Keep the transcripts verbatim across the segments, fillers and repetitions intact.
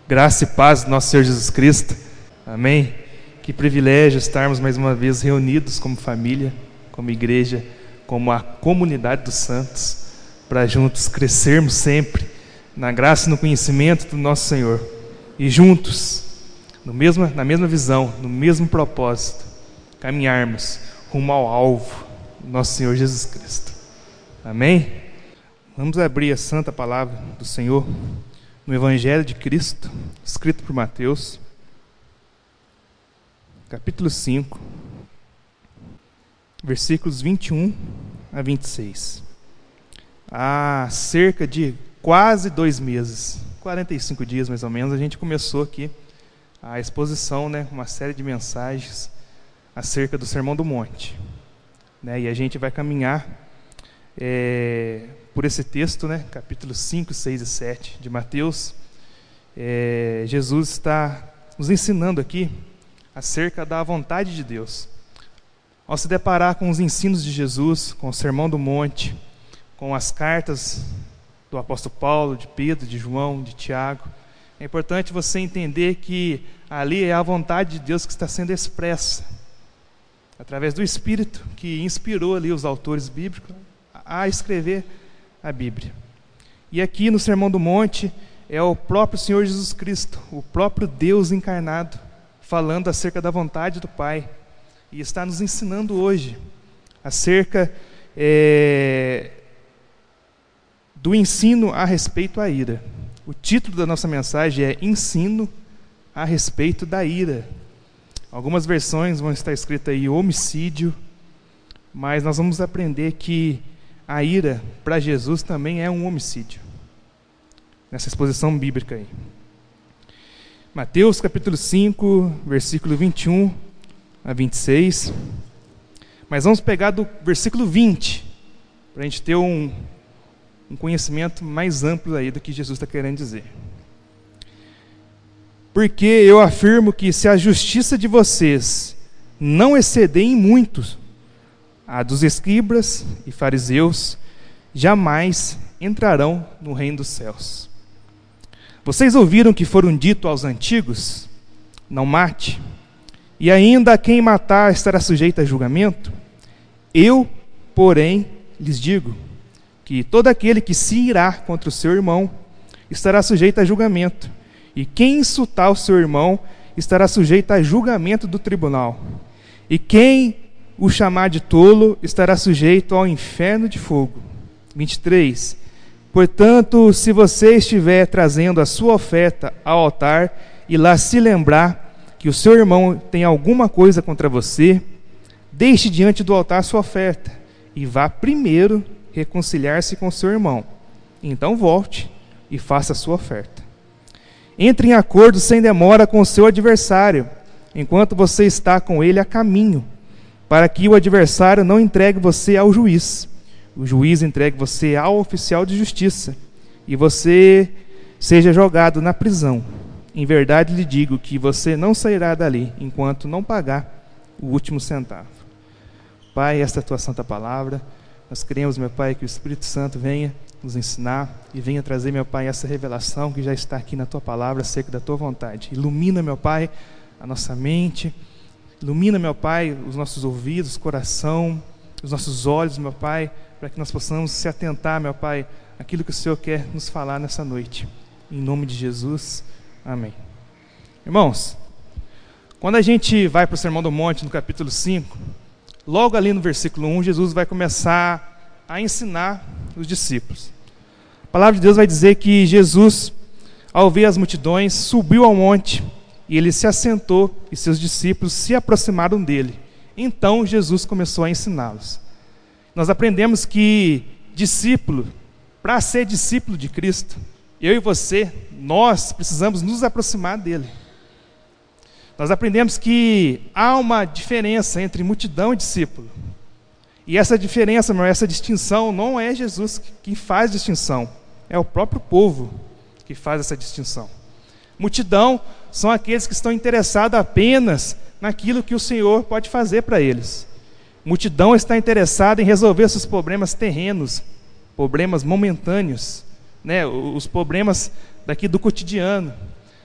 Graça e paz do nosso Senhor Jesus Cristo. Amém? Que privilégio estarmos mais uma vez reunidos como família, como igreja, como a comunidade dos santos, para juntos crescermos sempre na graça e no conhecimento do nosso Senhor. E juntos, no mesmo, na mesma visão, no mesmo propósito, caminharmos rumo ao alvo, nosso Senhor Jesus Cristo. Amém? Vamos abrir a santa palavra do Senhor no Evangelho de Cristo, escrito por Mateus, capítulo cinco, versículos vinte e um a vinte e seis. Há cerca de quase dois meses, quarenta e cinco dias mais ou menos, a gente começou aqui a exposição, né, uma série de mensagens acerca do Sermão do Monte. Né, e a gente vai caminhar é, por esse texto, né, capítulos cinco, seis e sete de Mateus. É, Jesus está nos ensinando aqui acerca da vontade de Deus. Ao se deparar com os ensinos de Jesus, com o Sermão do Monte, com as cartas do apóstolo Paulo, de Pedro, de João, de Tiago, é importante você entender que ali é a vontade de Deus que está sendo expressa, através do Espírito que inspirou ali os autores bíblicos a escrever a Bíblia. E aqui no Sermão do Monte é o próprio Senhor Jesus Cristo, o próprio Deus encarnado, falando acerca da vontade do Pai, e está nos ensinando hoje acerca é, do ensino a respeito à ira. O título da nossa mensagem é Ensino a respeito da ira. Algumas versões vão estar escritas aí homicídio, mas nós vamos aprender que a ira para Jesus também é um homicídio, nessa exposição bíblica aí. Mateus capítulo cinco, versículo vinte e um a vinte e seis. Mas vamos pegar do versículo vinte, para a gente ter um, um conhecimento mais amplo aí do que Jesus está querendo dizer. Porque eu afirmo que se a justiça de vocês não exceder em muito a dos escribas e fariseus, jamais entrarão no reino dos céus. Vocês ouviram que foram dito aos antigos, não mate, e ainda a quem matar estará sujeito a julgamento? Eu, porém, lhes digo que todo aquele que se irá contra o seu irmão estará sujeito a julgamento, e quem insultar o seu irmão estará sujeito a julgamento do tribunal, e quem o chamar de tolo estará sujeito ao inferno de fogo. vinte e três. Portanto, se você estiver trazendo a sua oferta ao altar e lá se lembrar que o seu irmão tem alguma coisa contra você, deixe diante do altar a sua oferta e vá primeiro reconciliar-se com o seu irmão. Então volte e faça a sua oferta. Entre em acordo sem demora com o seu adversário, enquanto você está com ele a caminho, para que o adversário não entregue você ao juiz, o juiz entregue você ao oficial de justiça, e você seja jogado na prisão. Em verdade lhe digo que você não sairá dali, enquanto não pagar o último centavo. Pai, esta é a tua santa palavra. Nós queremos, meu Pai, que o Espírito Santo venha nos ensinar e venha trazer, meu Pai, essa revelação que já está aqui na tua palavra, acerca da tua vontade. Ilumina, meu Pai, a nossa mente. Ilumina, meu Pai, os nossos ouvidos, coração, os nossos olhos, meu Pai, para que nós possamos se atentar, meu Pai, àquilo que o Senhor quer nos falar nessa noite. Em nome de Jesus, amém. Irmãos, quando a gente vai para o Sermão do Monte, no capítulo cinco, logo ali no versículo um, Jesus vai começar a ensinar os discípulos. A palavra de Deus vai dizer que Jesus, ao ver as multidões, subiu ao monte, e ele se assentou, e seus discípulos se aproximaram dele. Então Jesus começou a ensiná-los. Nós aprendemos que discípulo, para ser discípulo de Cristo, eu e você, nós precisamos nos aproximar dele. Nós aprendemos que há uma diferença entre multidão e discípulo. E essa diferença, essa distinção, não é Jesus que faz distinção, é o próprio povo que faz essa distinção. Multidão são aqueles que estão interessados apenas naquilo que o Senhor pode fazer para eles. Multidão está interessada em resolver seus problemas terrenos, problemas momentâneos, né? Os problemas daqui do cotidiano.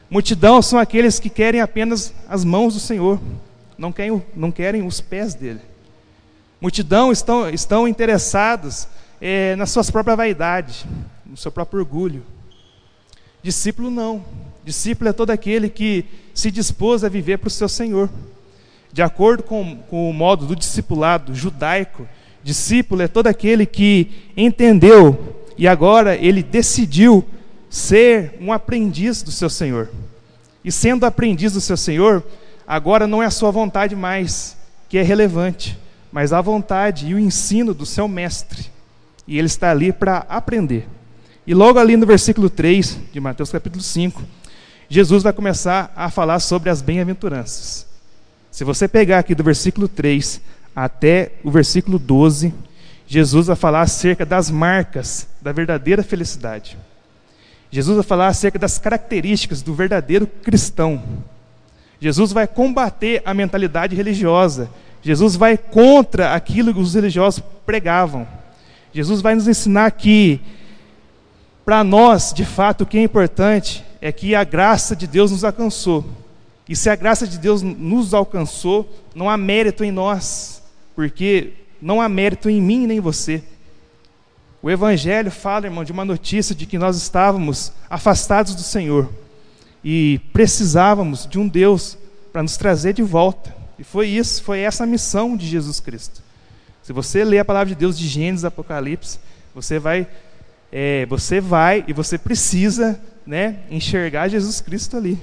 Multidão são aqueles que querem apenas as mãos do Senhor, não querem, não querem os pés dele. Multidão estão, estão interessados é, na sua própria vaidade, no seu próprio orgulho. Discípulo não. Discípulo é todo aquele que se dispôs a viver para o seu Senhor. De acordo com, com o modo do discipulado judaico, discípulo é todo aquele que entendeu e agora ele decidiu ser um aprendiz do seu Senhor. E sendo aprendiz do seu Senhor, agora não é a sua vontade mais que é relevante, mas a vontade e o ensino do seu mestre. E ele está ali para aprender. E logo ali no versículo três de Mateus capítulo cinco, Jesus vai começar a falar sobre as bem-aventuranças. Se você pegar aqui do versículo três até o versículo doze, Jesus vai falar acerca das marcas da verdadeira felicidade. Jesus vai falar acerca das características do verdadeiro cristão. Jesus vai combater a mentalidade religiosa. Jesus vai contra aquilo que os religiosos pregavam. Jesus vai nos ensinar que, para nós, de fato, o que é importante é que a graça de Deus nos alcançou. E se a graça de Deus nos alcançou, não há mérito em nós, porque não há mérito em mim nem em você. O Evangelho fala, irmão, de uma notícia de que nós estávamos afastados do Senhor e precisávamos de um Deus para nos trazer de volta. E foi isso, foi essa a missão de Jesus Cristo. Se você ler a palavra de Deus de Gênesis, Apocalipse, você vai, é, você vai e você precisa, né, enxergar Jesus Cristo ali.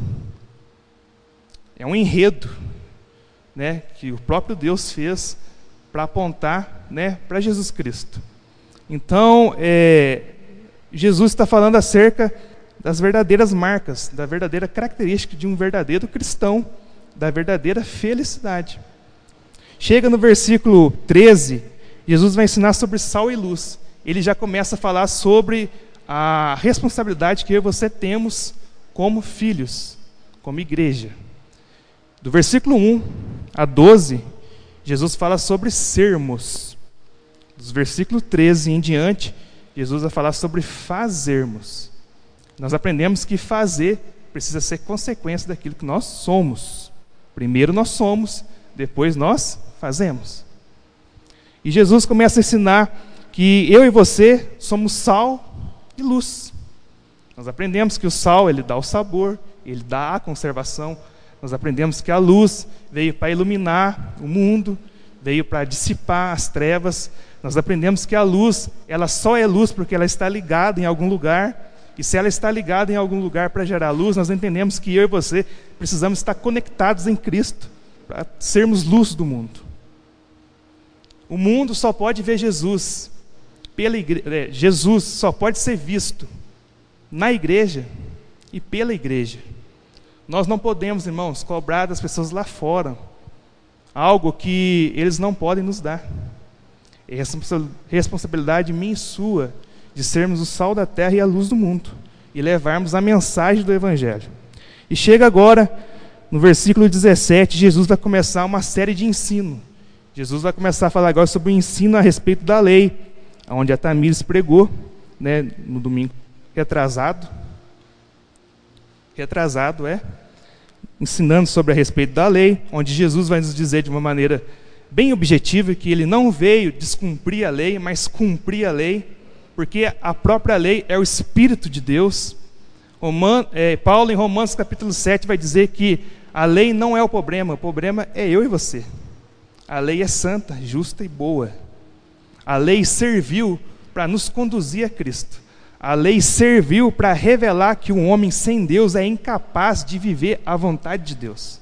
É um enredo, né, que o próprio Deus fez para apontar, né, para Jesus Cristo. Então, é, Jesus está falando acerca das verdadeiras marcas, da verdadeira característica de um verdadeiro cristão, da verdadeira felicidade. Chega no versículo treze, Jesus vai ensinar sobre sal e luz. Ele já começa a falar sobre a responsabilidade que eu e você temos como filhos, como igreja. Do versículo um a doze, Jesus fala sobre sermos. Dos versículos treze em diante, Jesus vai falar sobre fazermos. Nós aprendemos que fazer precisa ser consequência daquilo que nós somos. Primeiro nós somos, depois nós fazemos. E Jesus começa a ensinar que eu e você somos sal e luz. Nós aprendemos que o sal, ele dá o sabor, ele dá a conservação. Nós aprendemos que a luz veio para iluminar o mundo, veio para dissipar as trevas. Nós aprendemos que a luz, ela só é luz porque ela está ligada em algum lugar. E se ela está ligada em algum lugar para gerar luz, nós entendemos que eu e você precisamos estar conectados em Cristo para sermos luz do mundo. O mundo só pode ver Jesus pela igreja. Jesus só pode ser visto na igreja e pela igreja. Nós não podemos, irmãos, cobrar das pessoas lá fora algo que eles não podem nos dar. É responsabilidade minha e sua de sermos o sal da terra e a luz do mundo e levarmos a mensagem do Evangelho. E chega agora, no versículo dezessete, Jesus vai começar uma série de ensino. Jesus vai começar a falar agora sobre o ensino a respeito da lei, onde a Tamires pregou, né, no domingo retrasado. Retrasado, é. Ensinando sobre a respeito da lei, onde Jesus vai nos dizer de uma maneira bem objetiva que ele não veio descumprir a lei, mas cumprir a lei, porque a própria lei é o Espírito de Deus. Roman, é, Paulo, em Romanos capítulo sete, vai dizer que a lei não é o problema, o problema é eu e você. A lei é santa, justa e boa. A lei serviu para nos conduzir a Cristo. A lei serviu para revelar que um homem sem Deus é incapaz de viver a vontade de Deus.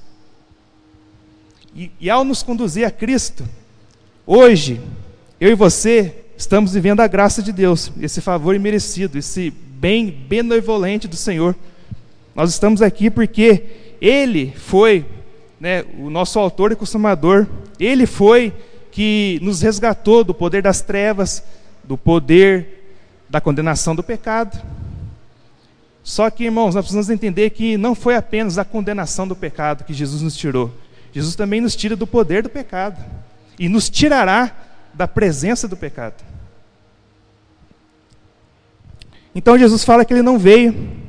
E, e ao nos conduzir a Cristo, hoje, eu e você estamos vivendo a graça de Deus, esse favor imerecido, esse bem benevolente do Senhor. Nós estamos aqui porque Ele foi, né, o nosso autor e consumador. Ele foi que nos resgatou do poder das trevas, do poder da condenação do pecado. Só que, irmãos, nós precisamos entender que não foi apenas a condenação do pecado que Jesus nos tirou. Jesus também nos tira do poder do pecado e nos tirará da presença do pecado. Então Jesus fala que ele não veio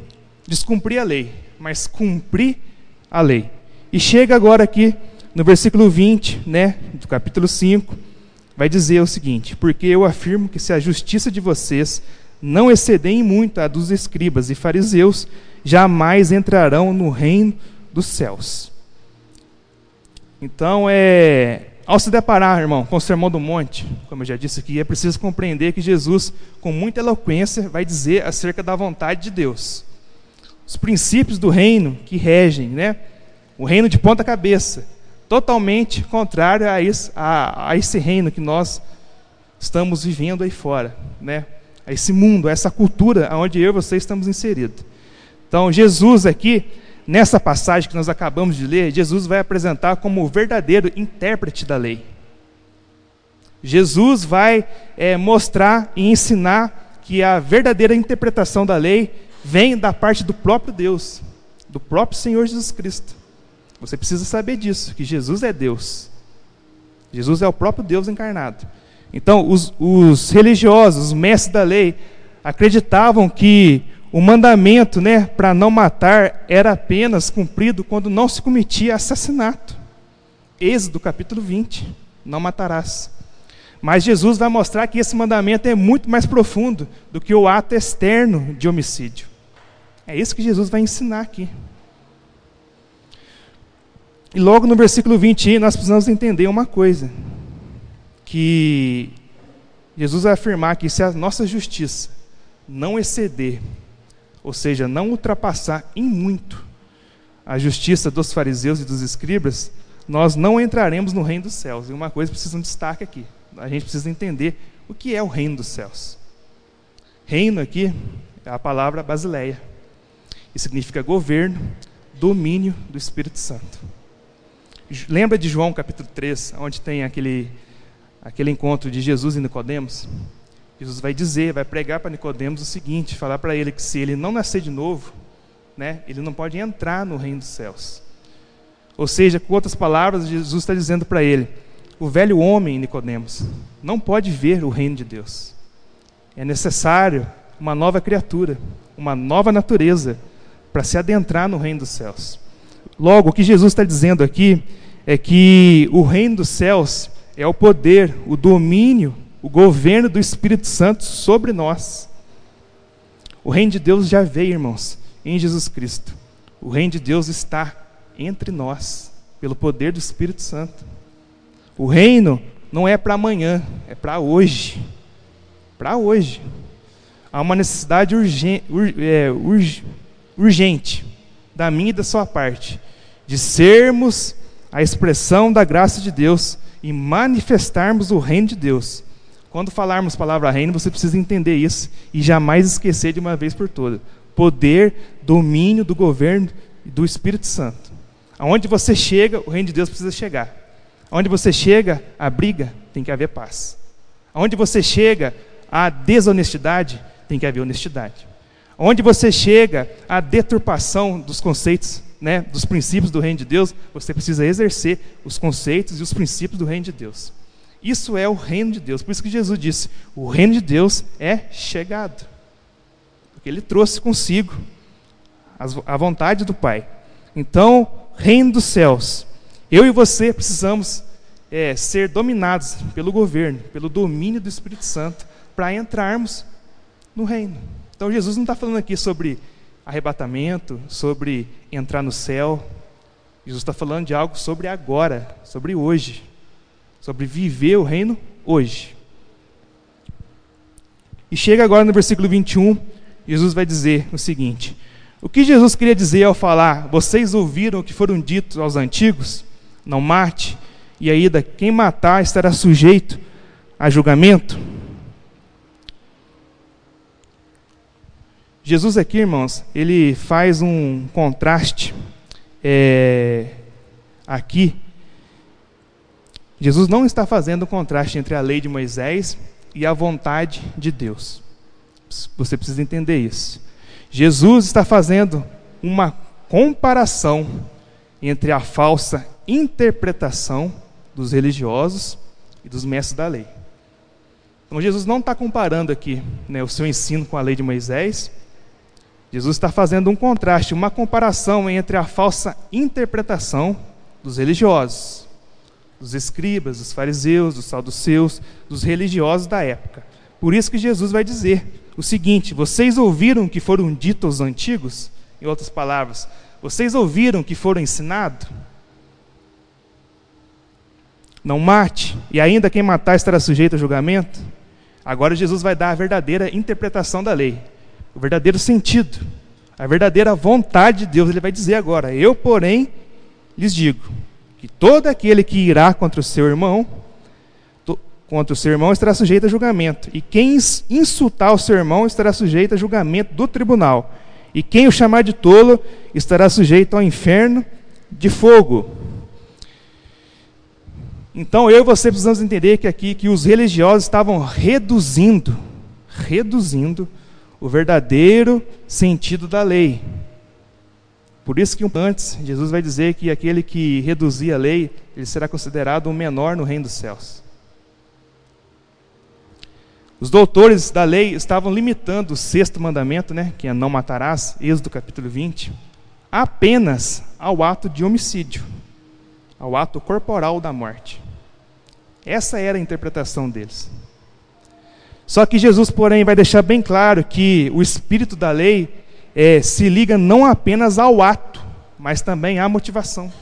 descumprir a lei, mas cumprir a lei. E chega agora aqui no versículo vinte, né, do capítulo cinco, vai dizer o seguinte: porque eu afirmo que se a justiça de vocês não exceder em muito a dos escribas e fariseus, jamais entrarão no reino dos céus. Então, é, ao se deparar, irmão, com o Sermão do Monte, como eu já disse aqui, é preciso compreender que Jesus, com muita eloquência, vai dizer acerca da vontade de Deus. Os princípios do reino que regem, né? O reino de ponta cabeça, totalmente contrário a esse, a, a esse reino que nós estamos vivendo aí fora, né? A esse mundo, a essa cultura onde eu e você estamos inseridos. Então, Jesus aqui, nessa passagem que nós acabamos de ler, Jesus vai apresentar como o verdadeiro intérprete da lei. Jesus vai é, mostrar e ensinar que a verdadeira interpretação da lei vem da parte do próprio Deus, do próprio Senhor Jesus Cristo. Você precisa saber disso, que Jesus é Deus. Jesus é o próprio Deus encarnado. Então, os, os religiosos, os mestres da lei, acreditavam que o mandamento, né, para não matar era apenas cumprido quando não se cometia assassinato. Êxodo capítulo vinte, não matarás. Mas Jesus vai mostrar que esse mandamento é muito mais profundo do que o ato externo de homicídio. É isso que Jesus vai ensinar aqui. E logo no versículo vinte, nós precisamos entender uma coisa, que Jesus vai afirmar que se a nossa justiça não exceder, ou seja, não ultrapassar em muito a justiça dos fariseus e dos escribas, nós não entraremos no reino dos céus. E uma coisa precisa um destaque aqui, a gente precisa entender o que é o reino dos céus. Reino aqui é a palavra basileia, e significa governo, domínio do Espírito Santo. Lembra de João capítulo três, onde tem aquele, aquele encontro de Jesus e Nicodemos? Jesus vai dizer, vai pregar para Nicodemos o seguinte, falar para ele que se ele não nascer de novo, né, ele não pode entrar no reino dos céus. Ou seja, com outras palavras, Jesus está dizendo para ele, o velho homem, Nicodemos, não pode ver o reino de Deus. É necessário uma nova criatura, uma nova natureza, para se adentrar no reino dos céus. Logo, o que Jesus está dizendo aqui é que o reino dos céus é o poder, o domínio, o governo do Espírito Santo sobre nós. O reino de Deus já veio, irmãos, em Jesus Cristo. O reino de Deus está entre nós, pelo poder do Espírito Santo. O reino não é para amanhã, é para hoje. Para hoje. Há uma necessidade urgente, ur, é, ur, urgente da minha e da sua parte, de sermos a expressão da graça de Deus e manifestarmos o reino de Deus. Quando falarmos palavra reino, você precisa entender isso e jamais esquecer de uma vez por todas. Poder, domínio do governo do Espírito Santo. Aonde você chega, o reino de Deus precisa chegar. Aonde você chega, a briga, tem que haver paz. Aonde você chega, a desonestidade, tem que haver honestidade. Onde você chega, a deturpação dos conceitos, né, dos princípios do reino de Deus, você precisa exercer os conceitos e os princípios do reino de Deus. Isso é o reino de Deus. Por isso que Jesus disse, o reino de Deus é chegado. Porque ele trouxe consigo a vontade do Pai. Então, reino dos céus. Eu e você precisamos é, ser dominados pelo governo, pelo domínio do Espírito Santo, para entrarmos no reino. Então, Jesus não está falando aqui sobre arrebatamento, sobre entrar no céu. Jesus está falando de algo sobre agora, sobre hoje, sobre viver o reino hoje. E chega agora no versículo vinte e um, Jesus vai dizer o seguinte: o que Jesus queria dizer ao falar, vocês ouviram o que foram ditos aos antigos, não mate, e ainda quem matar estará sujeito a julgamento? Jesus aqui, irmãos, ele faz um contraste é, aqui. Jesus não está fazendo um contraste entre a lei de Moisés e a vontade de Deus. Você precisa entender isso. Jesus está fazendo uma comparação entre a falsa interpretação dos religiosos e dos mestres da lei. Então Jesus não está comparando aqui, né, o seu ensino com a lei de Moisés, Jesus está fazendo um contraste, uma comparação entre a falsa interpretação dos religiosos, dos escribas, dos fariseus, dos saduceus, dos religiosos da época. Por isso que Jesus vai dizer o seguinte: vocês ouviram que foram ditos aos antigos? Em outras palavras, vocês ouviram que foram ensinados? Não mate, e ainda quem matar estará sujeito a julgamento. Agora Jesus vai dar a verdadeira interpretação da lei, o verdadeiro sentido, a verdadeira vontade de Deus. Ele vai dizer agora: eu, porém, lhes digo que todo aquele que irá contra o seu irmão, to, contra o seu irmão estará sujeito a julgamento, e quem insultar o seu irmão estará sujeito a julgamento do tribunal, e quem o chamar de tolo estará sujeito ao inferno de fogo. Então eu e você precisamos entender que aqui que os religiosos estavam reduzindo, reduzindo o verdadeiro sentido da lei. Por isso que antes Jesus vai dizer que aquele que reduzir a lei, ele será considerado um menor no reino dos céus. Os doutores da lei estavam limitando o sexto mandamento, né, que é não matarás, Êxodo capítulo vinte, apenas ao ato de homicídio, ao ato corporal da morte. Essa era a interpretação deles. Só que Jesus, porém, vai deixar bem claro que o espírito da lei é, se liga não apenas ao ato, mas também à motivação.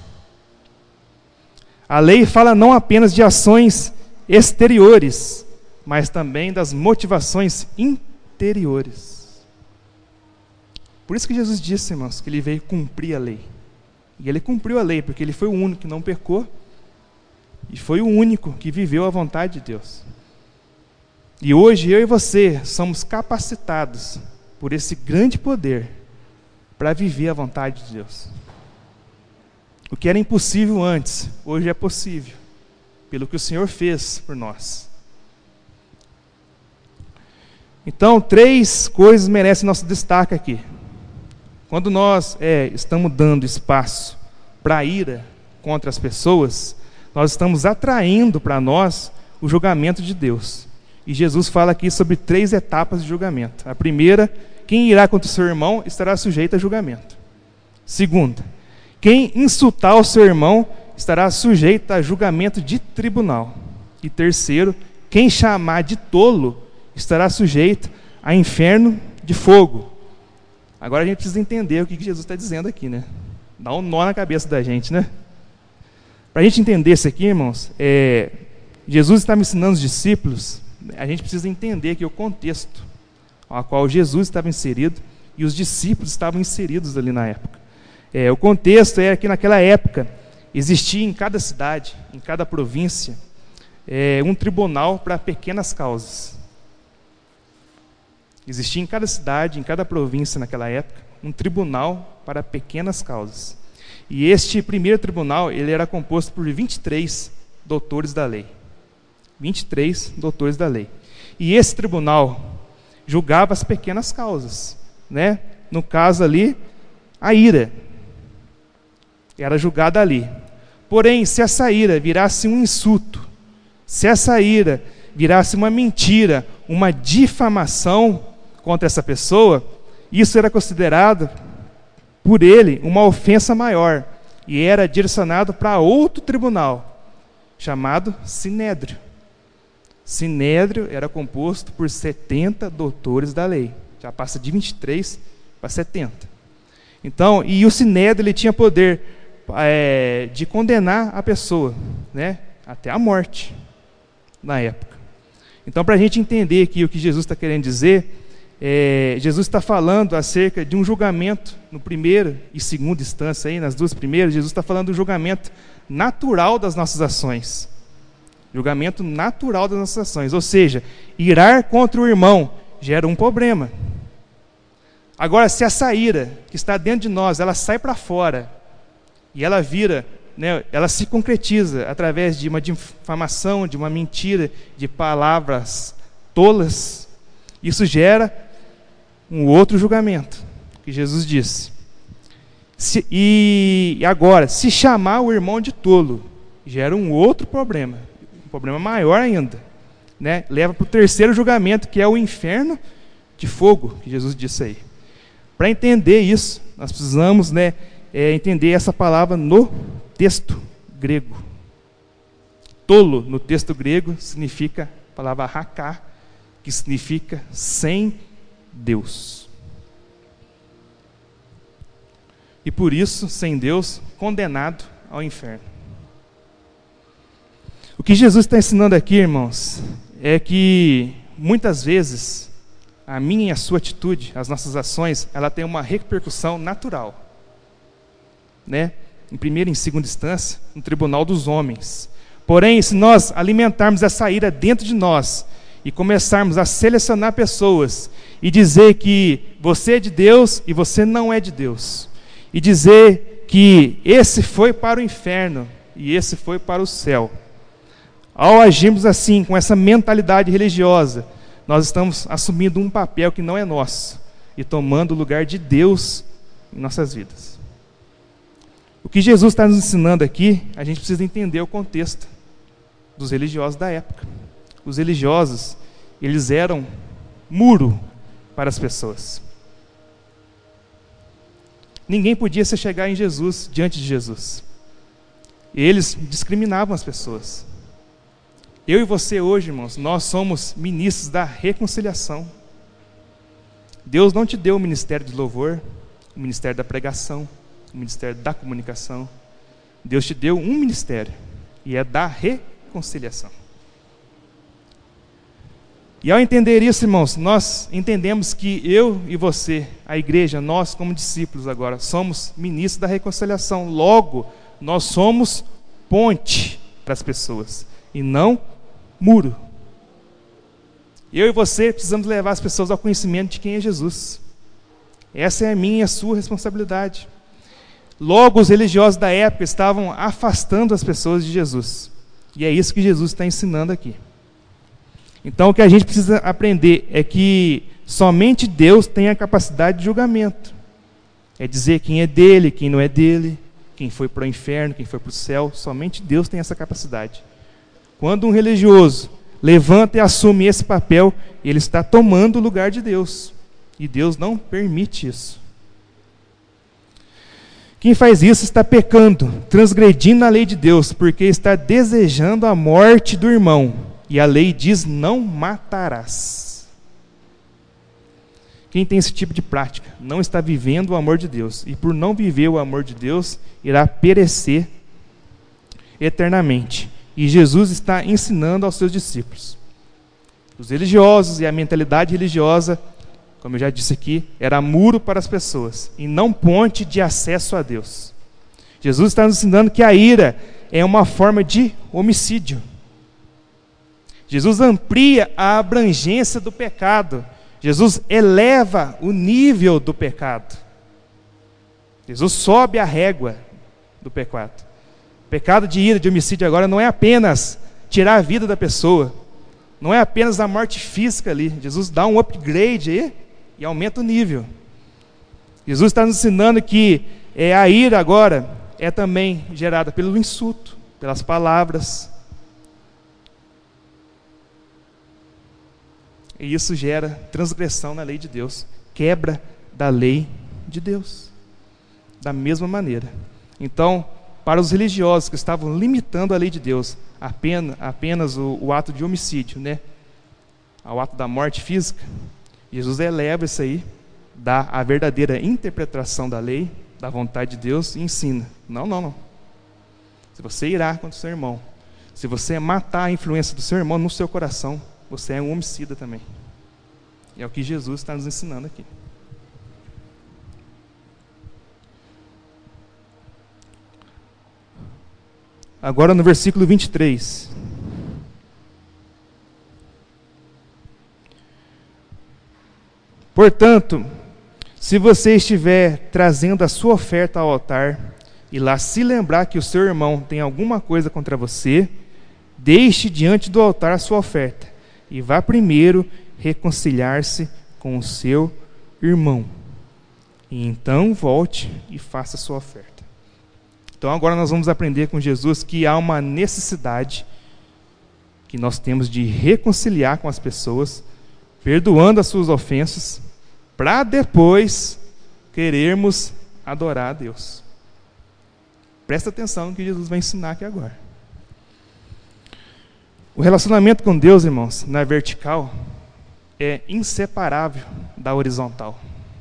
A lei fala não apenas de ações exteriores, mas também das motivações interiores. Por isso que Jesus disse, irmãos, que ele veio cumprir a lei. E ele cumpriu a lei, porque ele foi o único que não pecou, e foi o único que viveu a vontade de Deus. E hoje eu e você somos capacitados por esse grande poder para viver a vontade de Deus. O que era impossível antes, hoje é possível, pelo que o Senhor fez por nós. Então, três coisas merecem nosso destaque aqui. Quando nós é, estamos dando espaço para a ira contra as pessoas, nós estamos atraindo para nós o julgamento de Deus. E Jesus fala aqui sobre três etapas de julgamento. A primeira, quem irá contra o seu irmão estará sujeito a julgamento. Segunda, quem insultar o seu irmão estará sujeito a julgamento de tribunal. E terceiro, quem chamar de tolo estará sujeito a inferno de fogo. Agora a gente precisa entender o que Jesus está dizendo aqui, né? Dá um nó na cabeça da gente, né? Para a gente entender isso aqui, irmãos, é, Jesus está me ensinando os discípulos, a gente precisa entender aqui o contexto ao qual Jesus estava inserido e os discípulos estavam inseridos ali na época. É, o contexto é que naquela época existia em cada cidade, em cada província, é, um tribunal para pequenas causas. Existia em cada cidade, em cada província naquela época, um tribunal para pequenas causas. E este primeiro tribunal, ele era composto por vinte e três doutores da lei. vinte e três doutores da lei. E esse tribunal julgava as pequenas causas, né? No caso ali, a ira era julgada ali. Porém, se essa ira virasse um insulto, se essa ira virasse uma mentira, uma difamação contra essa pessoa, isso era considerado por ele uma ofensa maior e era direcionado para outro tribunal chamado Sinédrio. Sinédrio era composto por setenta doutores da lei, já passa de vinte e três para setenta. Então, e o Sinédrio ele tinha poder é, de condenar a pessoa, né, até a morte na época. Então, para a gente entender aqui o que Jesus está querendo dizer, É, Jesus está falando acerca de um julgamento no primeiro e segunda instância, aí, nas duas primeiras. Jesus está falando do julgamento natural das nossas ações. Julgamento natural das nossas ações. Ou seja, irar contra o irmão gera um problema. Agora, se essa ira que está dentro de nós, ela sai para fora e ela vira, né, ela se concretiza através de uma difamação, de uma mentira, de palavras tolas, isso gera um outro julgamento, que Jesus disse. Se, e agora, se chamar o irmão de tolo, gera um outro problema, um problema maior ainda, né? Leva para o terceiro julgamento, que é o inferno de fogo, que Jesus disse aí. para entender isso, nós precisamos, né, é, entender essa palavra no texto grego. Tolo, no texto grego, significa a palavra raká, que significa sem Deus. E por isso, sem Deus, condenado ao inferno. O que Jesus está ensinando aqui, irmãos, é que muitas vezes a minha e a sua atitude, as nossas ações, ela tem uma repercussão natural, né? Em primeira e em segunda instância, no tribunal dos homens. Porém, se nós alimentarmos essa ira dentro de nós e começarmos a selecionar pessoas e dizer que você é de Deus e você não é de Deus, e dizer que esse foi para o inferno e esse foi para o céu, ao agirmos assim, com essa mentalidade religiosa, nós estamos assumindo um papel que não é nosso e tomando o lugar de Deus em nossas vidas. O que Jesus está nos ensinando aqui, a gente precisa entender o contexto dos religiosos da época. Os religiosos, eles eram muro para as pessoas. Ninguém podia se chegar em Jesus, diante de Jesus. Eles discriminavam as pessoas. Eu e você hoje, irmãos, nós somos ministros da reconciliação. Deus não te deu o ministério de louvor, o ministério da pregação, o ministério da comunicação. Deus te deu um ministério, e é da reconciliação. E ao entender isso, irmãos, nós entendemos que eu e você, a igreja, nós como discípulos agora, somos ministros da reconciliação. Logo, nós somos ponte para as pessoas, e não muro. Eu e você precisamos levar as pessoas ao conhecimento de quem é Jesus. Essa é a minha e a sua responsabilidade. Logo, os religiosos da época estavam afastando as pessoas de Jesus. E é isso que Jesus está ensinando aqui. Então, o que a gente precisa aprender é que somente Deus tem a capacidade de julgamento. É dizer quem é dele, quem não é dele, quem foi para o inferno, quem foi para o céu. Somente Deus tem essa capacidade. Quando um religioso levanta e assume esse papel, ele está tomando o lugar de Deus. E Deus não permite isso. Quem faz isso está pecando, transgredindo a lei de Deus, porque está desejando a morte do irmão. E a lei diz: não matarás. Quem tem esse tipo de prática não está vivendo o amor de Deus. E por não viver o amor de Deus, irá perecer eternamente. E Jesus está ensinando aos seus discípulos. Os religiosos e a mentalidade religiosa, como eu já disse aqui, era muro para as pessoas e não ponte de acesso a Deus. Jesus está nos ensinando que a ira é uma forma de homicídio. Jesus amplia a abrangência do pecado. Jesus eleva o nível do pecado. Jesus sobe a régua do pecado. O pecado de ira, de homicídio agora não é apenas tirar a vida da pessoa. Não é apenas a morte física ali. Jesus dá um upgrade aí e aumenta o nível. Jesus está nos ensinando que é, a ira agora é também gerada pelo insulto, pelas palavras. E isso gera transgressão na lei de Deus, quebra da lei de Deus. Da mesma maneira. Então, para os religiosos que estavam limitando a lei de Deus, apenas, apenas o, o ato de homicídio, né, ao ato da morte física, Jesus eleva isso aí, dá a verdadeira interpretação da lei, da vontade de Deus e ensina. Não, não, não. Se você irá contra o seu irmão, se você matar a influência do seu irmão no seu coração, você é um homicida também. E é o que Jesus está nos ensinando aqui. Agora no versículo vinte e três. Portanto, se você estiver trazendo a sua oferta ao altar, e lá se lembrar que o seu irmão tem alguma coisa contra você, deixe diante do altar a sua oferta, e vá primeiro reconciliar-se com o seu irmão. E então volte e faça a sua oferta. Então agora nós vamos aprender com Jesus que há uma necessidade que nós temos de reconciliar com as pessoas, perdoando as suas ofensas, para depois querermos adorar a Deus. Presta atenção no que Jesus vai ensinar aqui agora. O relacionamento com Deus, irmãos, na vertical, é inseparável da horizontal.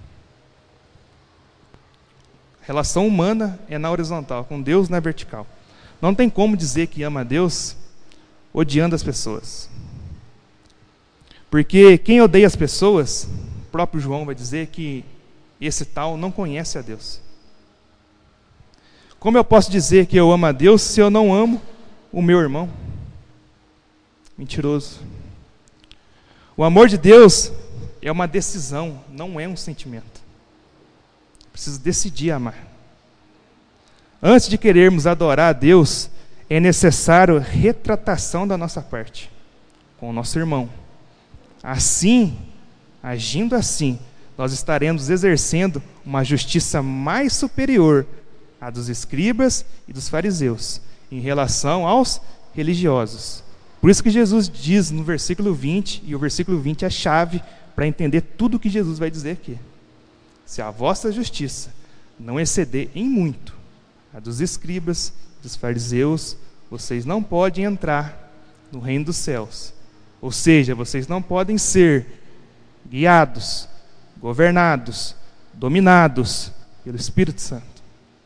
A relação humana é na horizontal, com Deus na vertical. Não tem como dizer que ama a Deus odiando as pessoas. Porque quem odeia as pessoas, o próprio João vai dizer que esse tal não conhece a Deus. Como eu posso dizer que eu amo a Deus se eu não amo o meu irmão? Mentiroso. O amor de Deus é uma decisão, não é um sentimento. Preciso decidir amar. Antes de querermos adorar a Deus, é necessário retratação da nossa parte com o nosso irmão. Assim, agindo assim, nós estaremos exercendo uma justiça mais superior à dos escribas e dos fariseus, em relação aos religiosos. Por isso que Jesus diz no versículo vinte, e o versículo vinte é a chave para entender tudo o que Jesus vai dizer aqui. Se a vossa justiça não exceder em muito a dos escribas, dos fariseus, vocês não podem entrar no reino dos céus. Ou seja, vocês não podem ser guiados, governados, dominados pelo Espírito Santo.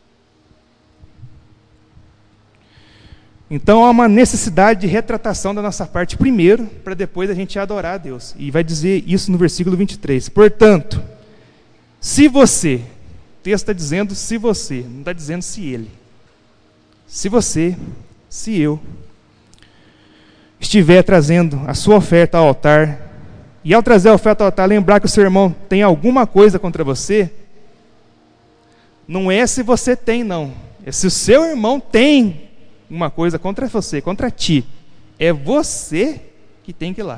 Então há uma necessidade de retratação da nossa parte primeiro, para depois a gente adorar a Deus. E vai dizer isso no versículo vinte e três. Portanto, se você, o texto está dizendo se você, não está dizendo se ele. Se você, se eu, estiver trazendo a sua oferta ao altar, e ao trazer a oferta ao altar, lembrar que o seu irmão tem alguma coisa contra você, não é se você tem, não. É se o seu irmão tem uma coisa contra você, contra ti. É você que tem que ir lá.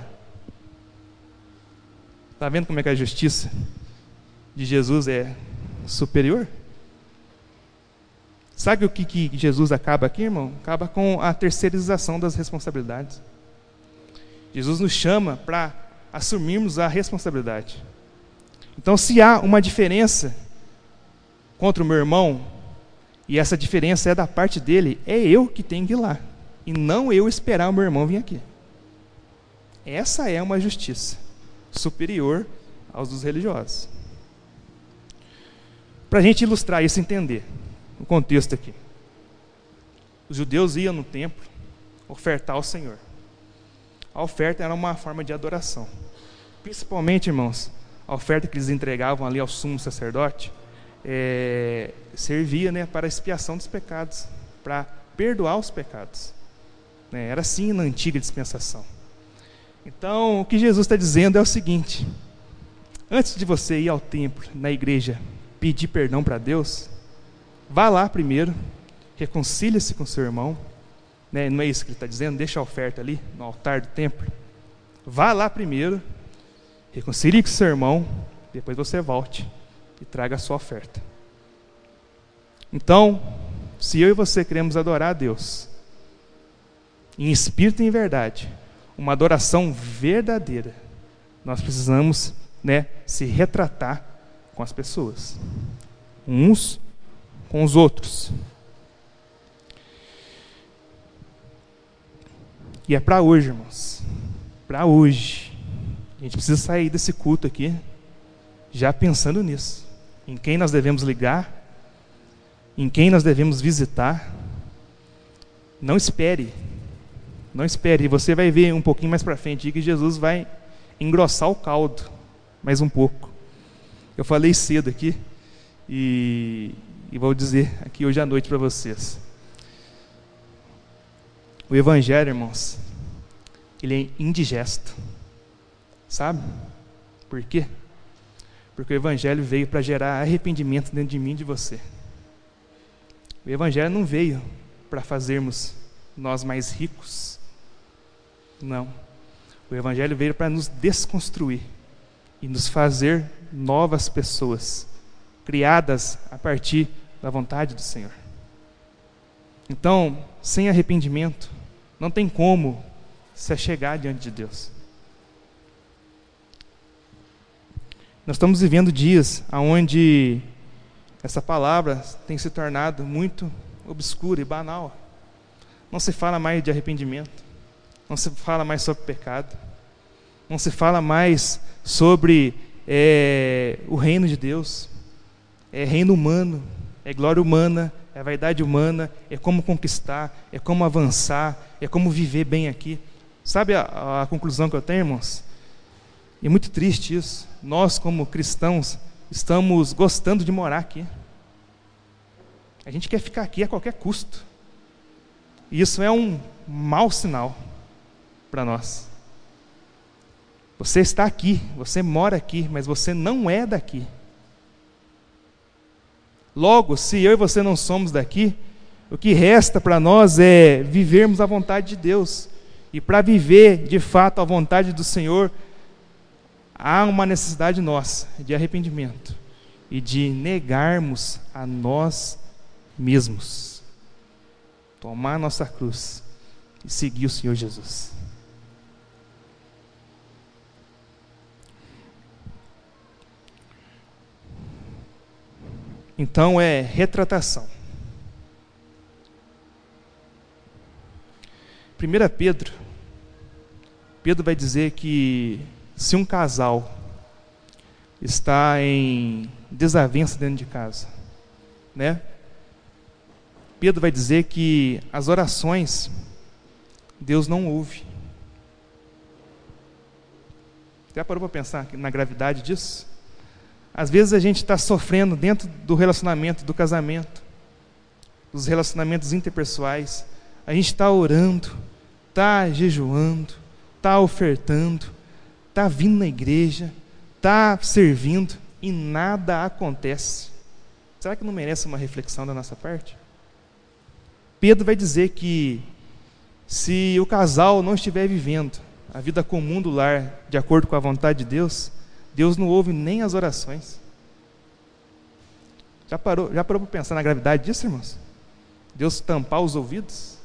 Está vendo como é que a justiça de Jesus é superior? Sabe o que, que Jesus acaba aqui, irmão? Acaba com a terceirização das responsabilidades. Jesus nos chama para assumirmos a responsabilidade. Então, se há uma diferença contra o meu irmão, e essa diferença é da parte dele, é eu que tenho que ir lá, e não eu esperar o meu irmão vir aqui. Essa é uma justiça superior aos dos religiosos. Para a gente ilustrar isso e entender o contexto aqui. Os judeus iam no templo ofertar ao Senhor. A oferta era uma forma de adoração. Principalmente, irmãos, a oferta que eles entregavam ali ao sumo sacerdote é, servia, né, para a expiação dos pecados, para perdoar os pecados. Né, era assim na antiga dispensação. Então, o que Jesus está dizendo é o seguinte: antes de você ir ao templo, na igreja, pedir perdão para Deus, vá lá primeiro, reconcilie-se com seu irmão. Né, não é isso que ele está dizendo? Deixa a oferta ali, no altar do templo. Vá lá primeiro, reconcilie com seu irmão, depois você volte e traga a sua oferta. Então, se eu e você queremos adorar a Deus, em espírito e em verdade, uma adoração verdadeira, nós precisamos, né, se retratar com as pessoas, uns com os outros. E é para hoje, irmãos, para hoje. A gente precisa sair desse culto aqui já pensando nisso, em quem nós devemos ligar, em quem nós devemos visitar. Não espere, não espere. E você vai ver um pouquinho mais para frente que Jesus vai engrossar o caldo mais um pouco. Eu falei cedo aqui e, e vou dizer aqui hoje à noite para vocês. O Evangelho, irmãos, ele é indigesto. Sabe? Por quê? Porque o Evangelho veio para gerar arrependimento dentro de mim e de você. O Evangelho não veio para fazermos nós mais ricos. Não. O Evangelho veio para nos desconstruir e nos fazer novas pessoas, criadas a partir da vontade do Senhor. Então, sem arrependimento, não tem como se achegar diante de Deus. Nós estamos vivendo dias onde essa palavra tem se tornado muito obscura e banal. Não se fala mais de arrependimento, não se fala mais sobre pecado, não se fala mais sobre é, o reino de Deus. É reino humano, é glória humana, é vaidade humana, é como conquistar, é como avançar, é como viver bem aqui. Sabe a, a conclusão que eu tenho, irmãos? É muito triste isso. Nós, como cristãos, estamos gostando de morar aqui. A gente quer ficar aqui a qualquer custo. E isso é um mau sinal para nós. Você está aqui, você mora aqui, mas você não é daqui. Logo, se eu e você não somos daqui, o que resta para nós é vivermos a vontade de Deus. E para viver, de fato, a vontade do Senhor, há uma necessidade nossa de arrependimento e de negarmos a nós mesmos. Tomar a nossa cruz e seguir o Senhor Jesus. Então é retratação. primeira Pedro, Pedro vai dizer que se um casal está em desavença dentro de casa, né? Pedro vai dizer que as orações Deus não ouve. Já parou para pensar na gravidade disso? Às vezes a gente está sofrendo dentro do relacionamento, do casamento, dos relacionamentos interpessoais. A gente está orando, está jejuando, está ofertando, está vindo na igreja, está servindo e nada acontece. Será que não merece uma reflexão da nossa parte? Pedro vai dizer que se o casal não estiver vivendo a vida comum do lar de acordo com a vontade de Deus, Deus não ouve nem as orações. Já parou, já parou para pensar na gravidade disso, irmãos? Deus tampar os ouvidos?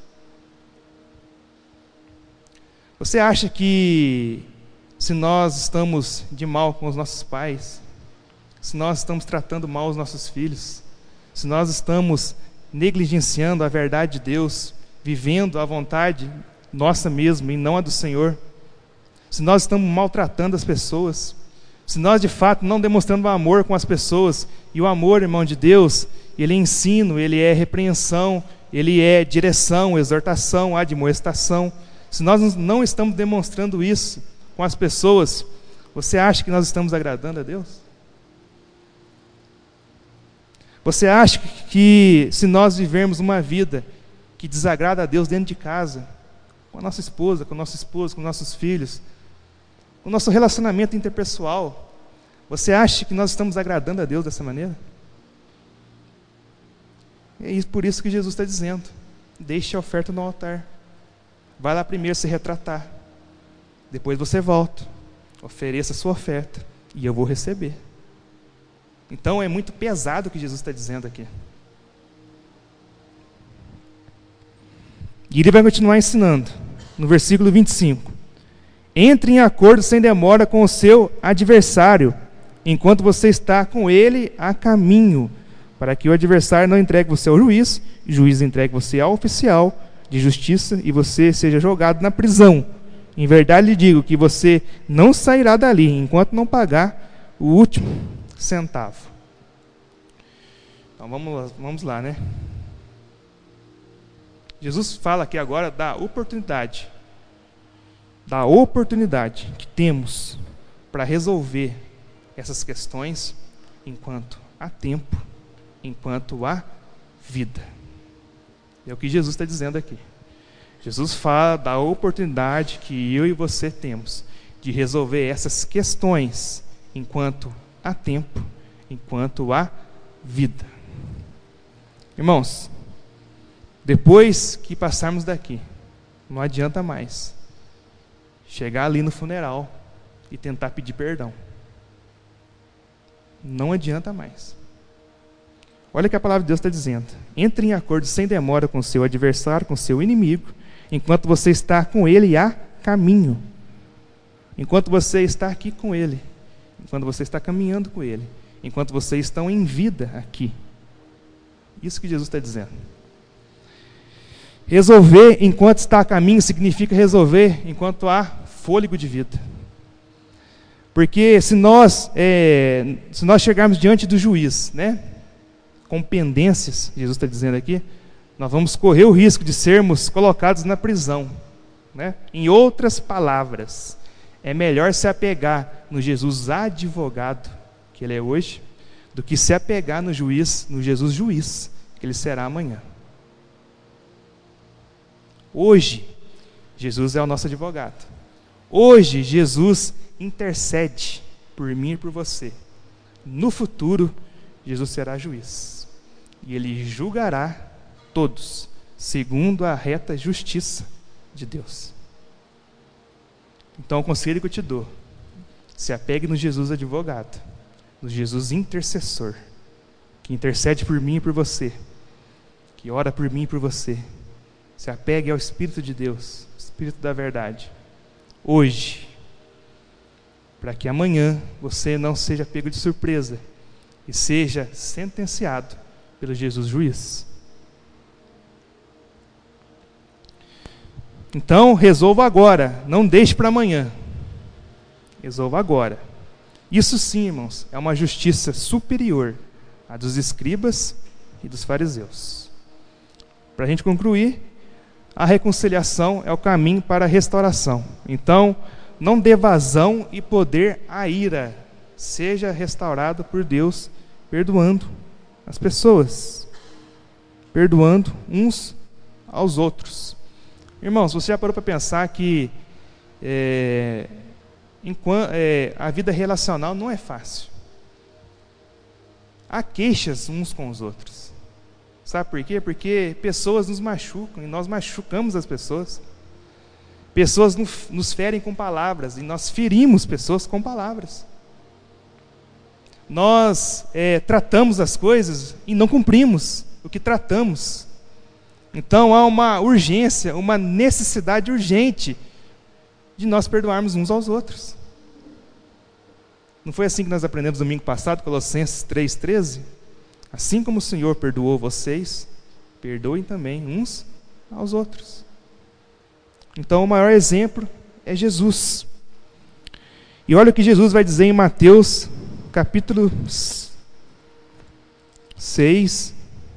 Você acha que se nós estamos de mal com os nossos pais, se nós estamos tratando mal os nossos filhos, se nós estamos negligenciando a verdade de Deus, vivendo a vontade nossa mesmo e não a do Senhor, se nós estamos maltratando as pessoas, se nós de fato não demonstrando amor com as pessoas, e o amor, irmão, de Deus, ele é ensino, ele é repreensão, ele é direção, exortação, admoestação. Se nós não estamos demonstrando isso com as pessoas, você acha que nós estamos agradando a Deus? Você acha que se nós vivermos uma vida que desagrada a Deus dentro de casa, com a nossa esposa, com o nosso esposo, com nossos filhos, o nosso relacionamento interpessoal, você acha que nós estamos agradando a Deus dessa maneira? É por isso que Jesus está dizendo, deixe a oferta no altar, vai lá primeiro se retratar, depois você volta, ofereça a sua oferta, e eu vou receber. Então é muito pesado o que Jesus está dizendo aqui. E ele vai continuar ensinando, no versículo vinte e cinco. Entre em acordo sem demora com o seu adversário, enquanto você está com ele a caminho, para que o adversário não entregue você ao juiz, o juiz entregue você ao oficial de justiça e você seja jogado na prisão. Em verdade lhe digo que você não sairá dali enquanto não pagar o último centavo. Então vamos, vamos lá, né? Jesus fala aqui agora da oportunidade, da oportunidade que temos para resolver essas questões enquanto há tempo, enquanto há vida. É o que Jesus está dizendo aqui. Jesus fala da oportunidade que eu e você temos de resolver essas questões enquanto há tempo, enquanto há vida. Irmãos, depois que passarmos daqui, não adianta mais chegar ali no funeral e tentar pedir perdão. Não adianta mais. Olha o que a palavra de Deus está dizendo. Entre em acordo sem demora com o seu adversário, com o seu inimigo, enquanto você está com ele a caminho. Enquanto você está aqui com ele, enquanto você está caminhando com ele, enquanto vocês estão em vida aqui, Isso que Jesus está dizendo. Resolver enquanto está a caminho significa resolver enquanto há fôlego de vida. Porque se nós, é, se nós chegarmos diante do juiz, né, com pendências, Jesus está dizendo aqui, nós vamos correr o risco de sermos colocados na prisão. Né? Em outras palavras, é melhor se apegar no Jesus advogado, que ele é hoje, do que se apegar no juiz, no Jesus juiz, que ele será amanhã. Hoje, Jesus é o nosso advogado. Hoje, Jesus intercede por mim e por você. No futuro, Jesus será juiz. E ele julgará todos, segundo a reta justiça de Deus. Então, o conselho que eu te dou: se apegue no Jesus advogado, no Jesus intercessor, que intercede por mim e por você, que ora por mim e por você. Se apegue ao Espírito de Deus, Espírito da verdade, hoje, para que amanhã você não seja pego de surpresa e seja sentenciado pelo Jesus juiz. Então, resolva agora, não deixe para amanhã. Resolva agora. Isso sim, irmãos, é uma justiça superior à dos escribas e dos fariseus. Para a gente concluir, a reconciliação é o caminho para a restauração. Então, não dê vazão e poder à ira. Seja restaurado por Deus, perdoando as pessoas, perdoando uns aos outros. Irmãos, você já parou para pensar que é, enquanto, é, a vida relacional não é fácil. Há queixas uns com os outros. Sabe por quê? Porque pessoas nos machucam e nós machucamos as pessoas. Pessoas nos ferem com palavras e nós ferimos pessoas com palavras. Nós é, tratamos as coisas e não cumprimos o que tratamos. Então há uma urgência, uma necessidade urgente de nós perdoarmos uns aos outros. Não foi assim que nós aprendemos domingo passado, Colossenses três, treze? Assim como o Senhor perdoou vocês, perdoem também uns aos outros. Então o maior exemplo é Jesus. E olha o que Jesus vai dizer em Mateus capítulo seis,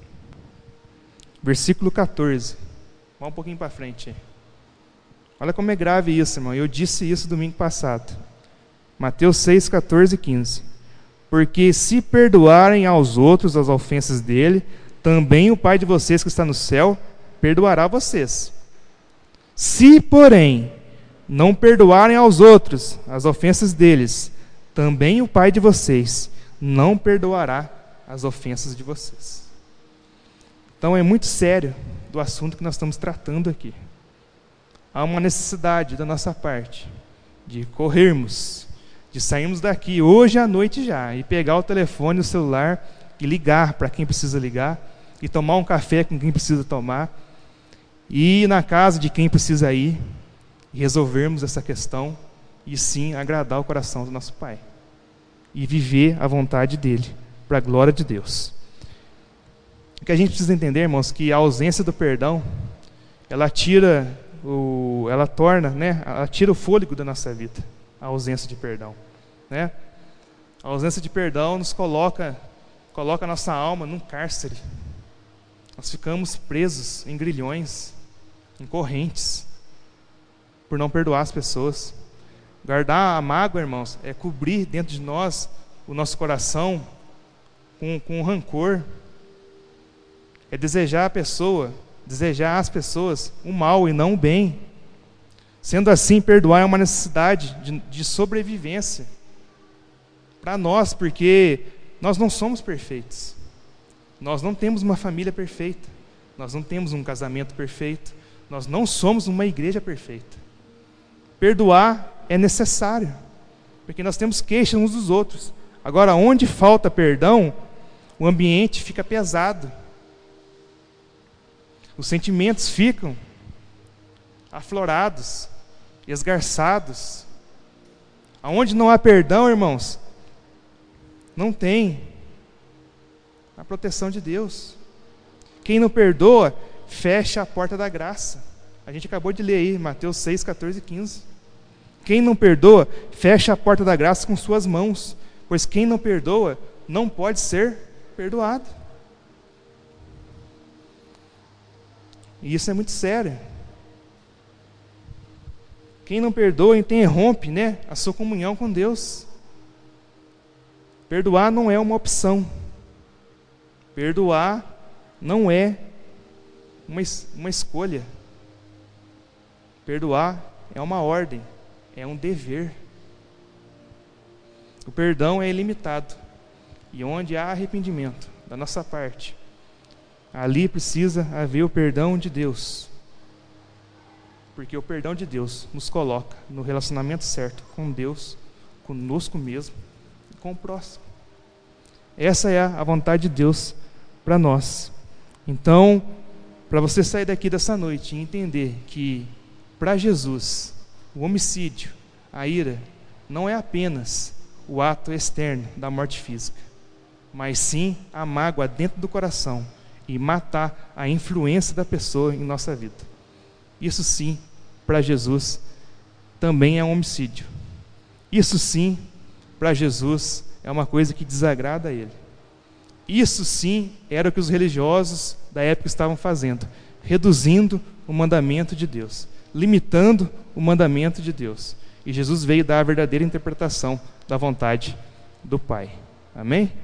versículo catorze. Vamos um pouquinho para frente. Olha como é grave isso, irmão. Eu disse isso domingo passado. Mateus seis, catorze e quinze. Porque se perdoarem aos outros as ofensas dele, também o Pai de vocês que está no céu perdoará vocês. Se, porém, não perdoarem aos outros as ofensas deles, também o Pai de vocês não perdoará as ofensas de vocês. Então é muito sério do assunto que nós estamos tratando aqui. Há uma necessidade da nossa parte de corrermos, de sairmos daqui hoje à noite já, e pegar o telefone, o celular, e ligar para quem precisa ligar, e tomar um café com quem precisa tomar, e ir na casa de quem precisa ir, e resolvermos essa questão, e sim agradar o coração do nosso Pai, e viver a vontade dEle, para a glória de Deus. O que a gente precisa entender, irmãos, que a ausência do perdão, ela tira, o, ela torna, né, ela tira o fôlego da nossa vida, a ausência de perdão. Né? A ausência de perdão nos coloca, coloca a nossa alma num cárcere. Nós ficamos presos em grilhões, em correntes, por não perdoar as pessoas. Guardar a mágoa, irmãos, é cobrir dentro de nós o nosso coração com, com rancor. É desejar a pessoa, desejar às pessoas o mal e não o bem. Sendo assim, perdoar é uma necessidade de, de sobrevivência para nós, porque nós não somos perfeitos. Nós não temos uma família perfeita. Nós não temos um casamento perfeito. Nós não somos uma igreja perfeita. Perdoar é necessário, porque nós temos queixas uns dos outros. Agora, onde falta perdão, o ambiente fica pesado. Os sentimentos ficam aflorados, esgarçados. Aonde não há perdão, irmãos, não tem a proteção de Deus. Quem não perdoa, fecha a porta da graça. A gente acabou de ler aí, Mateus seis, catorze e quinze. Quem não perdoa, fecha a porta da graça com suas mãos, pois quem não perdoa, não pode ser perdoado. E isso é muito sério. Quem não perdoa, interrompe, né, a sua comunhão com Deus. Perdoar não é uma opção. Perdoar não é uma, uma escolha. Perdoar é uma ordem, é um dever. O perdão é ilimitado. E onde há arrependimento da nossa parte, ali precisa haver o perdão de Deus. Porque o perdão de Deus nos coloca no relacionamento certo com Deus, conosco mesmo e com o próximo. Essa é a vontade de Deus para nós. Então, para você sair daqui dessa noite e entender que, para Jesus, o homicídio, a ira, não é apenas o ato externo da morte física, mas sim a mágoa dentro do coração e matar a influência da pessoa em nossa vida. Isso sim, para Jesus, também é um homicídio. Isso sim, para Jesus, é uma coisa que desagrada a Ele. Isso sim, era o que os religiosos da época estavam fazendo, reduzindo o mandamento de Deus, limitando o mandamento de Deus. E Jesus veio dar a verdadeira interpretação da vontade do Pai. Amém?